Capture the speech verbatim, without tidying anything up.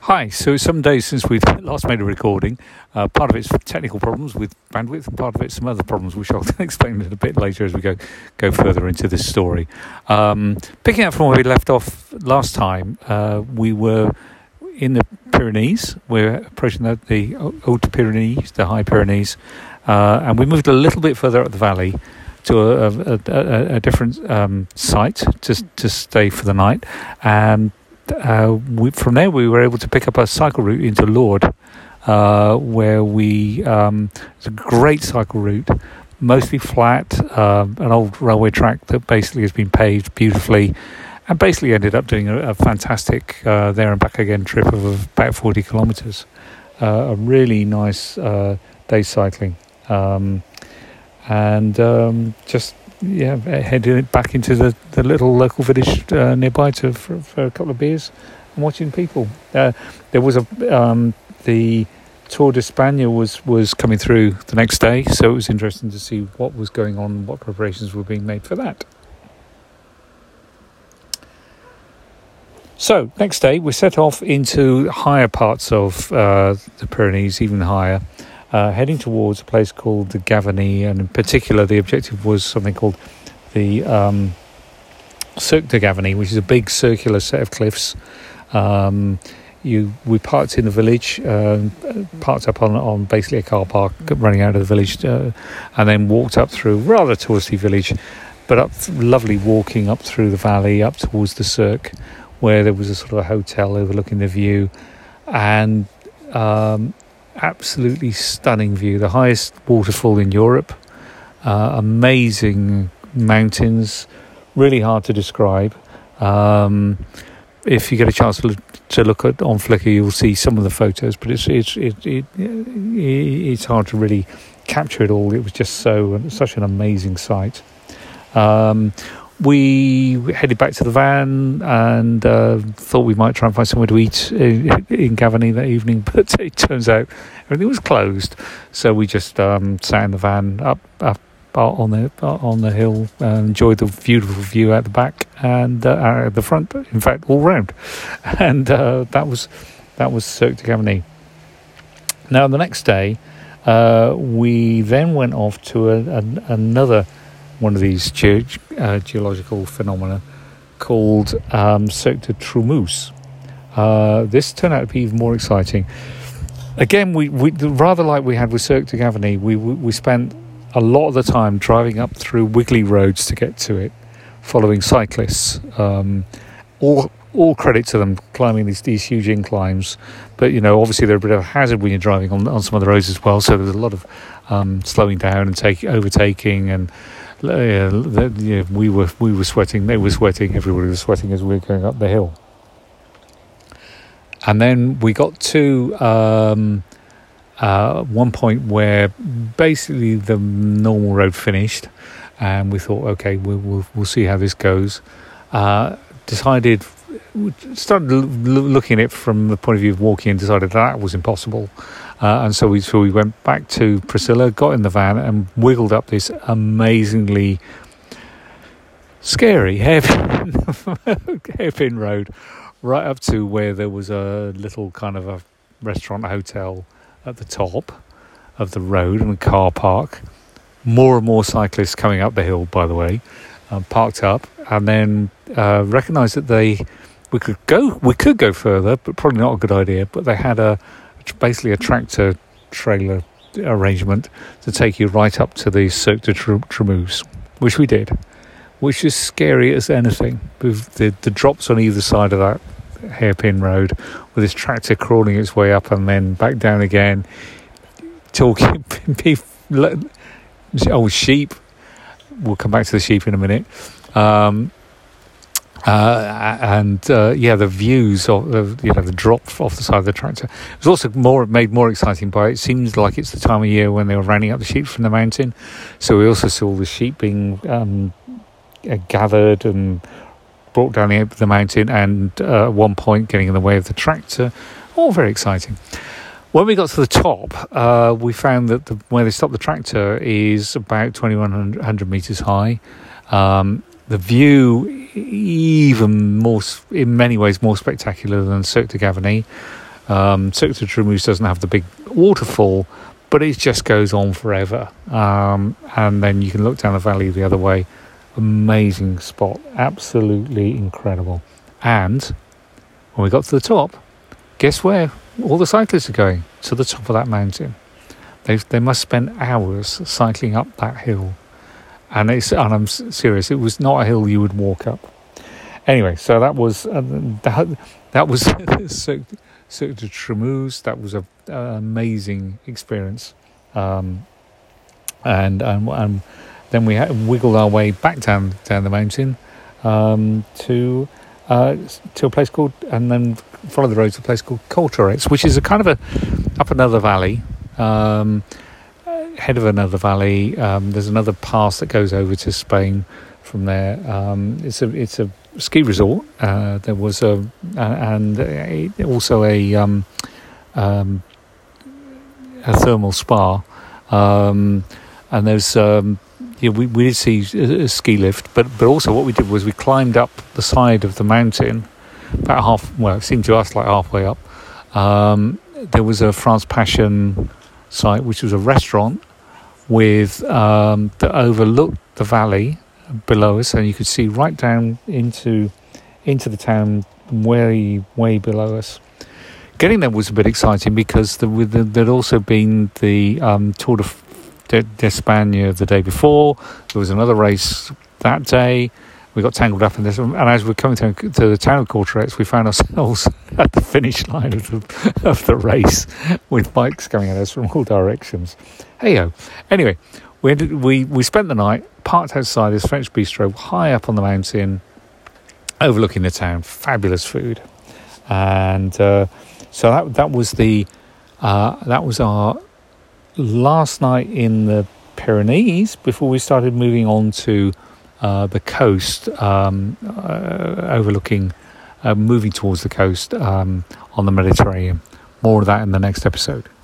Hi, so it's some days since we last made a recording. Uh, part of it's technical problems with bandwidth, and part of it's some other problems, which I'll explain a bit later as we go go further into this story. Um, picking up from where we left off last time, uh, we were in the Pyrenees. We're approaching the, the Haute Pyrenees, the High Pyrenees, uh, and we moved a little bit further up the valley to a, a, a, a different um, site to to stay for the night, and Uh, we, from there we were able to pick up a cycle route into Lourdes, uh, where we um, it's a great cycle route, mostly flat, uh, an old railway track that basically has been paved beautifully, and basically ended up doing a, a fantastic uh, there and back again trip of about forty kilometres. Uh, a really nice uh, day cycling, um, and um, just. Yeah, heading back into the, the little local village uh, nearby to for, for a couple of beers and watching people. Uh, there was a um, the Tour de España was was coming through the next day, so it was interesting to see what was going on, what preparations were being made for that. So next day we set off into higher parts of uh, the Pyrenees, even higher. Uh, heading towards a place called the Gavarnie, and in particular the objective was something called the um, Cirque de Gavarnie, which is a big circular set of cliffs. Um, you we parked in the village, uh, parked up on, on basically a car park running out of the village, uh, and then walked up through rather touristy village, but up lovely walking up through the valley up towards the Cirque, where there was a sort of a hotel overlooking the view, and um, absolutely stunning view, the highest waterfall in Europe, uh, amazing mountains, really hard to describe. Um, if you get a chance to look, to look at on Flickr, you'll see some of the photos, but it's it's it, it, it, it's hard to really capture it all. It was just so such an amazing sight. Um, We headed back to the van and uh, thought we might try and find somewhere to eat in, in Gavarnie that evening, but it turns out everything was closed. So we just um, sat in the van up up on the on the hill, and enjoyed the beautiful view out the back and uh, out the front. In fact, all round, and uh, that was that was Cirque de Gavarnie. Now the next day, uh, we then went off to a, a, another. one of these ge- uh, geological phenomena called um, Cirque de Trumous. Uh, this turned out to be even more exciting. Again, we, we rather like we had with Cirque de Gavarnie, we, we we spent a lot of the time driving up through wiggly roads to get to it, following cyclists. Um, all all credit to them climbing these these huge inclines, but you know obviously they're a bit of a hazard when you're driving on on some of the roads as well. So there's a lot of um, slowing down and take overtaking and. Yeah, yeah, we were we were sweating. They were sweating. Everybody was sweating as we were going up the hill. And then we got to um, uh, one point where basically the normal road finished, and we thought, okay, we'll we'll, we'll see how this goes. Uh, decided, started l- looking at it from the point of view of walking, and decided that was impossible. Uh, and so we so we went back to Priscilla, got in the van, and wiggled up this amazingly scary hairpin, hairpin road, right up to where there was a little kind of a restaurant hotel at the top of the road and a car park. More and more cyclists coming up the hill, by the way, um, parked up, and then uh, recognised that they we could go we could go further, but probably not a good idea. But they had a basically a tractor trailer arrangement to take you right up to the Cirque de Trumous, which we did, which is scary as anything, with the, the drops on either side of that hairpin road, with this tractor crawling its way up and then back down again, talking oh sheep we'll come back to the sheep in a minute. um Uh, and uh, yeah, the views of, of you know the drop off the side of the tractor. It was also more made more exciting by it seems like it's the time of year when they were rounding up the sheep from the mountain. So we also saw the sheep being um, uh, gathered and brought down the, the mountain, and uh, at one point getting in the way of the tractor. All very exciting. When we got to the top, uh, we found that the, where they stopped the tractor is about twenty-one hundred meters high. Um, the view even more, in many ways, more spectacular than Cirque de Gavarnie. Um, Cirque du Trémouse doesn't have the big waterfall, but it just goes on forever. Um, and then you can look down the valley the other way. Amazing spot, absolutely incredible. And when we got to the top, guess where all the cyclists are going? To the top of that mountain. They they must spend hours cycling up that hill, and it's and I'm serious. It was not a hill you would walk up. Anyway, so that was uh, that that was Cirque, Cirque du Trémouse. That was an amazing experience, um, and and and then we had wiggled our way back down down the mountain um, to uh, to a place called, and then followed the road to a place called Cauterets, which is a kind of a up another valley. Um, head of another valley. Um, there's another pass that goes over to Spain from there. Um, it's a it's a ski resort. Uh, there was a and a, also a um, um, a thermal spa. Um, and there's um, yeah, we we did see a, a ski lift, but but also what we did was we climbed up the side of the mountain, about half. Well, it seemed to us like halfway up. Um, there was a France Passion site, which was a restaurant with um, that overlooked the valley below us, and you could see right down into into the town way way below us. Getting there was a bit exciting because the, the, there'd also been the um, Tour de d'Espagne the day before. There was another race that day. We got tangled up in this, and as we were coming to, to the town of Cauterets, we found ourselves at the finish line of the, of the race with bikes coming at us from all directions. Hey-ho. Anyway, we, ended, we we spent the night, parked outside this French bistro high up on the mountain, overlooking the town. Fabulous food. And uh, so that that was the uh, that was our last night in the Pyrenees before we started moving on to Uh, the coast, um, uh, overlooking, uh, moving towards the coast um, on the Mediterranean. More of that in the next episode.